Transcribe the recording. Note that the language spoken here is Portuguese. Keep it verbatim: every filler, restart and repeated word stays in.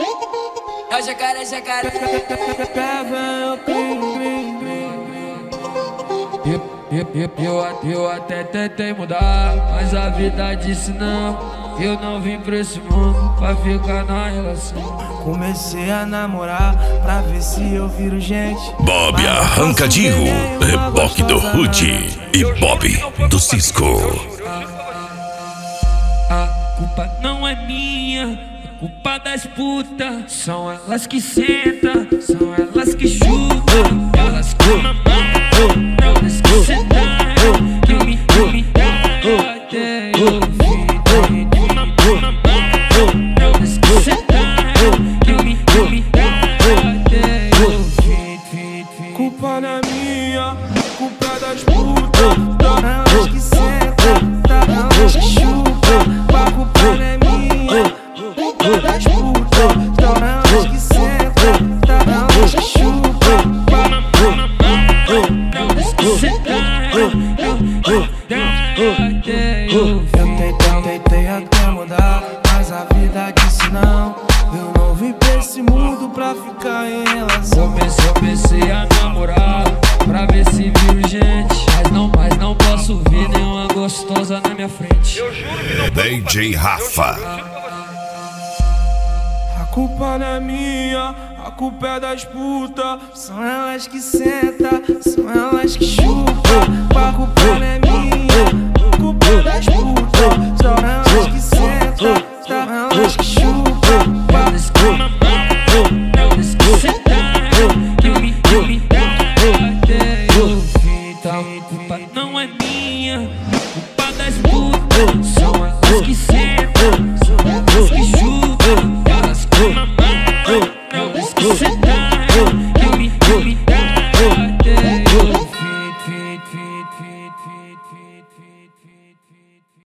É o jacaré, jacaré. Eu, eu, eu, eu, eu até tentei mudar, mas a vida disse não. Eu não vim pra esse mundo pra ficar na relação. Comecei a namorar pra ver se eu viro gente. Bob Arrancadinho, reboque do Rude e Bob do Cisco. A culpa não é minha, é culpa das putas. São elas que sentam, são elas que chutam. Elas que mamam, elas que sentam. Que me, que me dá até eu fim. Elas que sentam, que me, que me dá até eu fim. Culpa não é minha, culpa é das putas. Elas que sentam, elas que chutam. A culpa não é minha, culpa é das putas. Elas que sentam, elas que chutam. Elas que sentam, Eu tentei, tentei até mudar, mas a vida disse não. Eu não vim pra esse mundo pra ficar em relação. Comecei, comecei a namorar pra ver se viro gente, mas não, mas não posso ver nenhuma gostosa na minha frente. D J Rafa. A culpa não é minha, a culpa é das putas. São elas que sentam, são elas que chupam. A culpa não é minha, a culpa é das putas. São elas que sentam.